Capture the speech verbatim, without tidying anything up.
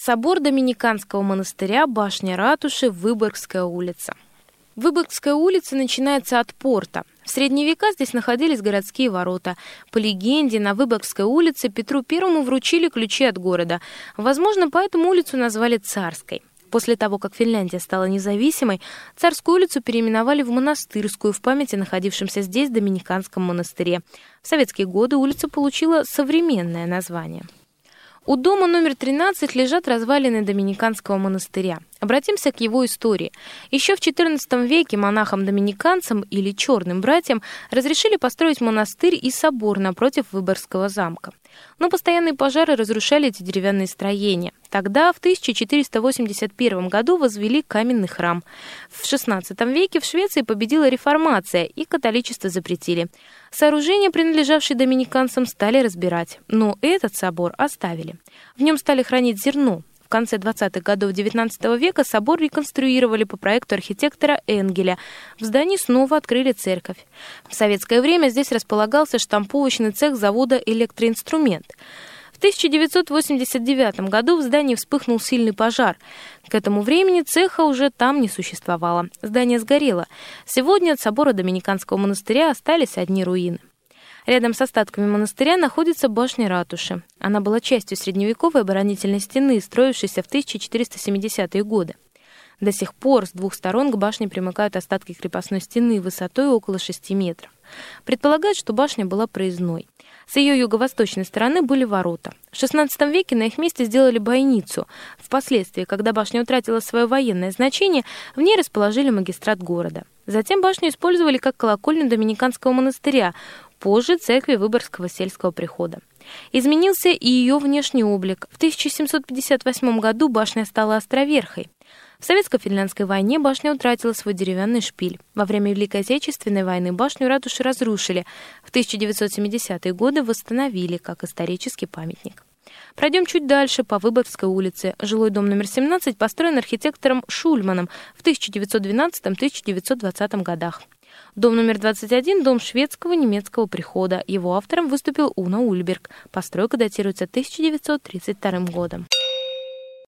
Собор Доминиканского монастыря, башня ратуши, Выборгская улица. Выборгская улица начинается от порта. В средние века здесь находились городские ворота. По легенде, на Выборгской улице Петру Первому вручили ключи от города. Возможно, поэтому улицу назвали Царской. После того, как Финляндия стала независимой, Царскую улицу переименовали в Монастырскую в память о находившемся здесь Доминиканском монастыре. В советские годы улица получила современное название. У дома номер тринадцать лежат развалины Доминиканского монастыря. Обратимся к его истории. Еще в четырнадцатом веке монахам-доминиканцам или черным братьям разрешили построить монастырь и собор напротив Выборгского замка. Но постоянные пожары разрушали эти деревянные строения. Тогда, в тысяча четыреста восемьдесят первом году, возвели каменный храм. В шестнадцатом веке в Швеции победила реформация, и католичество запретили. Сооружения, принадлежавшие доминиканцам, стали разбирать, но этот собор оставили. В нем стали хранить зерно. В конце двадцатых годов девятнадцатого века собор реконструировали по проекту архитектора Энгеля. В здании снова открыли церковь. В советское время здесь располагался штамповочный цех завода «Электроинструмент». В тысяча девятьсот восемьдесят девятом году в здании вспыхнул сильный пожар. К этому времени цеха уже там не существовало. Здание сгорело. Сегодня от собора Доминиканского монастыря остались одни руины. Рядом с остатками монастыря находится башня ратуши. Она была частью средневековой оборонительной стены, строившейся в тысяча четыреста семидесятые годы. До сих пор с двух сторон к башне примыкают остатки крепостной стены высотой около шести метров. Предполагают, что башня была проездной. С ее юго-восточной стороны были ворота. В шестнадцатом веке на их месте сделали бойницу. Впоследствии, когда башня утратила свое военное значение, в ней расположили магистрат города. Затем башню использовали как колокольню Доминиканского монастыря, позже церкви Выборгского сельского прихода. Изменился и ее внешний облик. В тысяча семьсот пятьдесят восьмом году башня стала островерхой. В советско-финляндской войне башня утратила свой деревянный шпиль. Во время Великой Отечественной войны башню ратуши разрушили. В тысяча девятьсот семидесятые годы восстановили как исторический памятник. Пройдем чуть дальше по Выборгской улице. Жилой дом номер семнадцать построен архитектором Шульманом в тысяча девятьсот двенадцатом — тысяча девятьсот двадцатом годах. Дом номер двадцать один – дом шведского немецкого прихода. Его автором выступил Уно Ульберг. Постройка датируется тысяча девятьсот тридцать вторым годом.